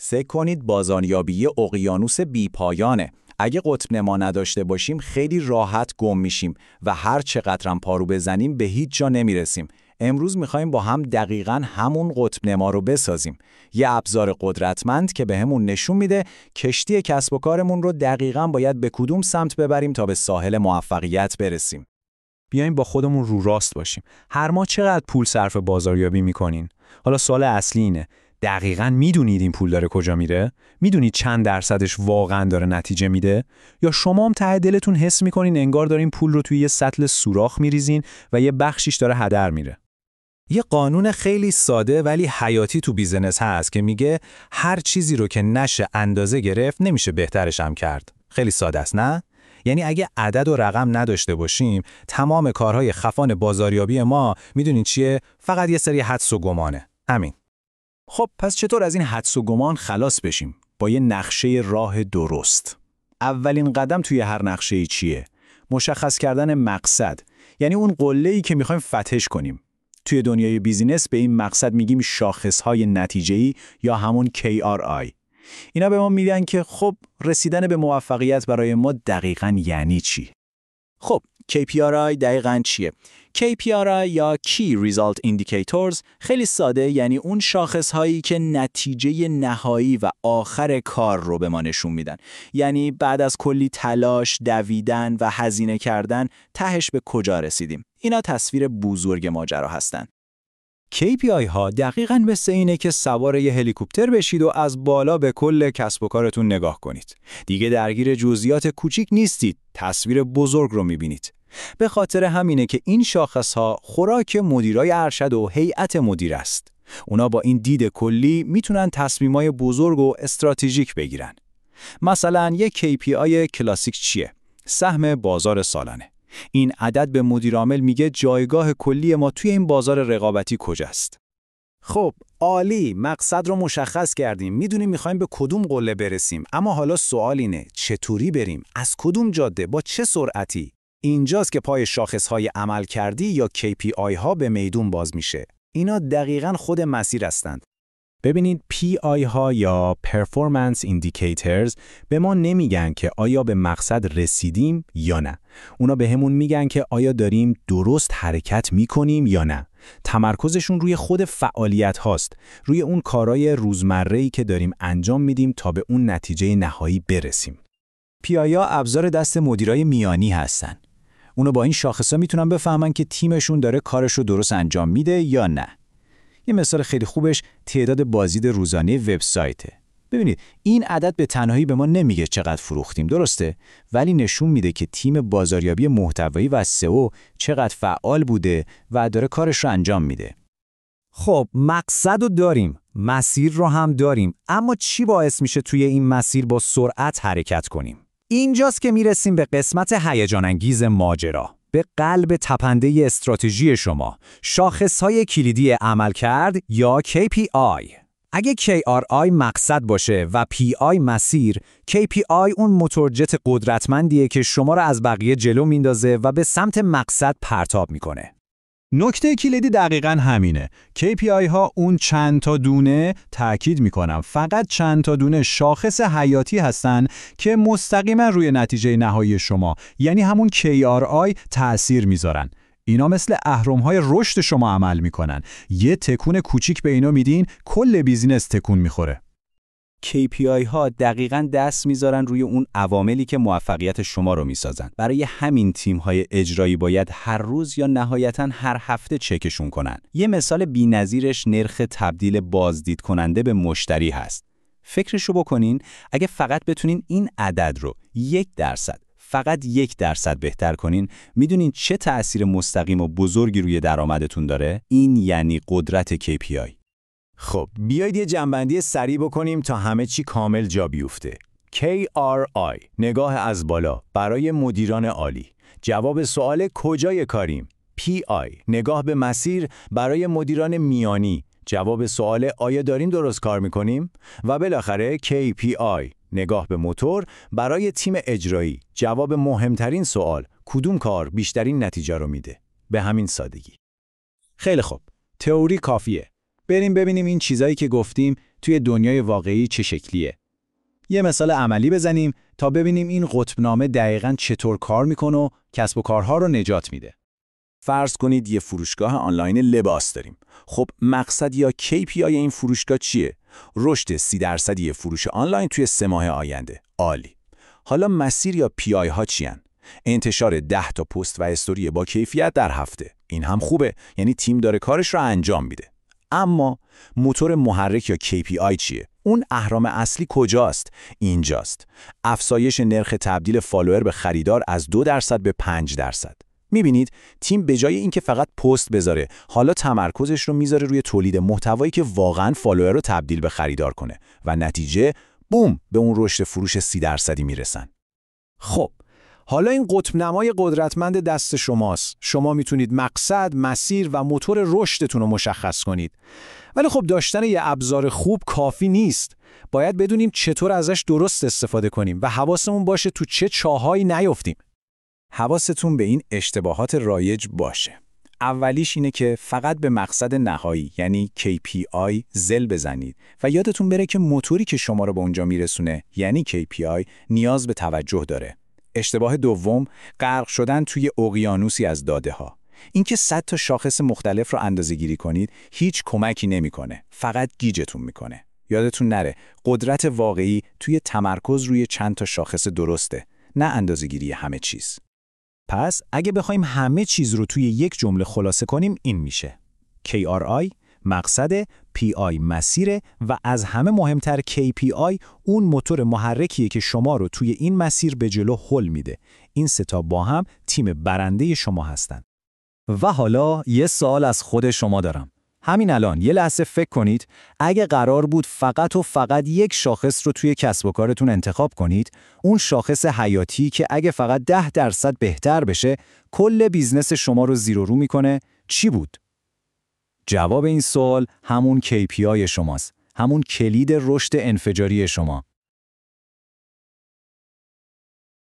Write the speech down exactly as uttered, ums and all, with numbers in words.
فکر کنید بازاریابی اقیانوس بی‌پایانه. اگه قطب نما نداشته باشیم خیلی راحت گم میشیم و هر چقدرم پارو بزنیم به هیچ جا نمیرسیم. امروز میخوایم با هم دقیقاً همون قطب نما رو بسازیم. یه ابزار قدرتمند که بهمون نشون میده کشتی کسب و کارمون رو دقیقاً باید به کدوم سمت ببریم تا به ساحل موفقیت برسیم. بیایم با خودمون رو راست باشیم. هر ماه چقدر پول صرف بازاریابی میکنین؟ حالا سوال اصلی اینه، دقیقاً میدونید این پول داره کجا میره؟ میدونید چند درصدش واقعاً داره نتیجه میده؟ یا شما هم ته دلتون حس میکنین انگار دارین پول رو توی یه سطل سوراخ میریزین و یه بخشیش داره هدر میره؟ یه قانون خیلی ساده ولی حیاتی تو بیزنس هست که میگه هر چیزی رو که نشه اندازه گرفت نمیشه بهترش هم کرد. خیلی ساده است نه؟ یعنی اگه عدد و رقم نداشته باشیم تمام کارهای خفان بازاریابی ما میدونین چیه؟ فقط یه سری حدس و گمانه. همین. خب پس چطور از این حدس و گمان خلاص بشیم؟ با یه نقشه راه درست. اولین قدم توی هر نقشه‌ای چیه؟ مشخص کردن مقصد. یعنی اون قله‌ای که میخوایم فتحش کنیم. توی دنیای بیزینس به این مقصد میگیم شاخص‌های نتیجه‌ای یا همون کی آر آی. اینا به ما میگن که خب رسیدن به موفقیت برای ما دقیقاً یعنی چی؟ خب کی پی آر آی دقیقاً چیه؟ کی پی آر آی یا Key Result Indicators خیلی ساده یعنی اون شاخص‌هایی که نتیجه نهایی و آخر کار رو به ما نشون میدن. یعنی بعد از کلی تلاش، دویدن و هزینه کردن تهش به کجا رسیدیم. اینا تصویر بزرگ ماجرا هستن. کی پی آی ها دقیقاً مثل اینه که سوار یه هلیکوپتر بشید و از بالا به کل کسب و کارتون نگاه کنید. دیگه درگیر جزئیات کوچیک نیستید، تصویر بزرگ رو میبینید. به خاطر همینه که این شاخص‌ها خوراک مدیرای ارشد و هیئت مدیر است. اونا با این دید کلی میتونن تصمیمای بزرگ و استراتژیک بگیرن. مثلا یک کی پی آی کلاسیک چیه؟ سهم بازار سالانه. این عدد به مدیر عامل میگه جایگاه کلی ما توی این بازار رقابتی کجاست. خب عالی، مقصد رو مشخص کردیم، میدونیم میخوایم به کدوم قله برسیم، اما حالا سوال اینه چطوری بریم؟ از کدوم جاده؟ با چه سرعتی؟ اینجاست که پای شاخص‌های عمل کردی یا کی پی آی ها به میدون باز میشه. اینا دقیقاً خود مسیر هستند. ببینید پی آی ها یا Performance Indicators به ما نمیگن که آیا به مقصد رسیدیم یا نه. اونا به همون میگن که آیا داریم درست حرکت میکنیم یا نه. تمرکزشون روی خود فعالیت هاست، روی اون کارهای روزمره‌ای که داریم انجام میدیم تا به اون نتیجه نهایی برسیم. پی آی ها ابزار دست مدیرای میانی هستن. اونا با این شاخصا میتونن بفهمن که تیمشون داره کارشو درست انجام میده یا نه. یه مثال خیلی خوبش تعداد بازدید روزانه وبسایته. ببینید این عدد به تنهایی به ما نمیگه چقدر فروختیم، درسته؟ ولی نشون میده که تیم بازاریابی محتوایی و سئو چقدر فعال بوده و داره کارش رو انجام میده. خب مقصد رو داریم، مسیر رو هم داریم، اما چی باعث میشه توی این مسیر با سرعت حرکت کنیم؟ اینجاست که میرسیم به قسمت هیجان انگیز ماجرا، به قلب تپنده استراتژی شما، شاخصهای کلیدی عملکرد یا کی پی آی. اگه کی آر آی مقصد باشه و پی آی مسیر، کی پی آی اون موتورجت قدرتمندیه که شما رو از بقیه جلو میندازه و به سمت مقصد پرتاب میکنه. نکته کلیدی دقیقاً همینه. کی پی آی ها اون چند تا دونه، تأکید میکنم فقط چند تا دونه شاخص حیاتی هستن که مستقیما روی نتیجه نهایی شما یعنی همون کی آر آی تأثیر میذارن. اینا مثل اهرم‌های رشد شما عمل میکنن. یه تکون کوچیک به اینا میدین کل بیزینس تکون میخوره. کی پی آی ها دقیقاً دست میذارن روی اون عواملی که موفقیت شما رو میسازن. برای همین تیم‌های اجرایی باید هر روز یا نهایتاً هر هفته چکشون کنن. یه مثال بی‌نظیرش نرخ تبدیل بازدید کننده به مشتری هست. فکرشو بکنین اگه فقط بتونین این عدد رو یک درصد فقط یک درصد بهتر کنین، میدونین چه تأثیر مستقیم و بزرگی روی درآمدتون داره؟ این یعنی قدرت کی پی آی. خب بیایید یه جنبندی سریع بکنیم تا همه چی کامل جا بیفته. کی آر آی نگاه از بالا برای مدیران عالی. جواب سوال کجای کاریم؟ پی آی نگاه به مسیر برای مدیران میانی. جواب سوال آیا داریم درست کار میکنیم؟ و بالاخره کی پی آی نگاه به موتور برای تیم اجرایی. جواب مهمترین سوال کدوم کار بیشترین نتیجه رو میده؟ به همین سادگی. خیلی خوب، تئوری کافیه. بریم ببینیم این چیزایی که گفتیم توی دنیای واقعی چه شکلیه. یه مثال عملی بزنیم تا ببینیم این قطبنامه دقیقاً چطور کار میکنه و کسب و کارها رو نجات میده. فرض کنید یه فروشگاه آنلاین لباس داریم. خب مقصد یا کی پی آی این فروشگاه چیه؟ رشد سی درصدی فروش آنلاین توی سه ماه آینده. عالی. حالا مسیر یا پی آی ها چیان؟ انتشار ده تا پست و استوری با کیفیت در هفته. این هم خوبه، یعنی تیم داره کارش رو انجام میده. اما موتور محرک یا کی پی آی چیه؟ اون اهرام اصلی کجاست؟ اینجاست. افزایش نرخ تبدیل فالوور به خریدار از دو درصد به پنج درصد. میبینید تیم به جای اینکه فقط پست بذاره، حالا تمرکزش رو میذاره روی تولید محتوایی که واقعاً فالوور رو تبدیل به خریدار کنه و نتیجه بوم به اون رشد فروش سی درصدی میرسن. خب حالا این قطب نمای قدرتمند دست شماست. شما میتونید مقصد، مسیر و موتور رشدتون رو مشخص کنید. ولی خب داشتن یه ابزار خوب کافی نیست. باید بدونیم چطور ازش درست استفاده کنیم و حواسمون باشه تو چه چاهایی نیفتیم. حواستون به این اشتباهات رایج باشه. اولیش اینه که فقط به مقصد نهایی یعنی کی پی آی زل بزنید و یادتون بره که موتوری که شما رو به اونجا میرسونه یعنی کی پی آی نیاز به توجه داره. اشتباه دوم، غرق شدن توی اقیانوسی از داده ها. اینکه صد تا شاخص مختلف رو اندازه‌گیری کنید هیچ کمکی نمیکنه، فقط گیجتون میکنه. یادتون نره قدرت واقعی توی تمرکز روی چند تا شاخص درسته، نه اندازه‌گیری همه چیز. پس اگه بخوایم همه چیز رو توی یک جمله خلاصه کنیم این میشه: کی آر آی مقصد، پی آی مسیر و از همه مهمتر کی پی آی اون موتور محرکیه که شما رو توی این مسیر به جلو هل میده. این سه تا با هم تیم برنده شما هستن. و حالا یه سوال از خود شما دارم. همین الان یه لحظه فکر کنید اگه قرار بود فقط و فقط یک شاخص رو توی کسب و کارتون انتخاب کنید، اون شاخص حیاتی که اگه فقط ده درصد بهتر بشه کل بیزنس شما رو زیر و رو میکنه، چی بود؟ جواب این سوال همون کی پی آی شماست، همون کلید رشد انفجاری شما.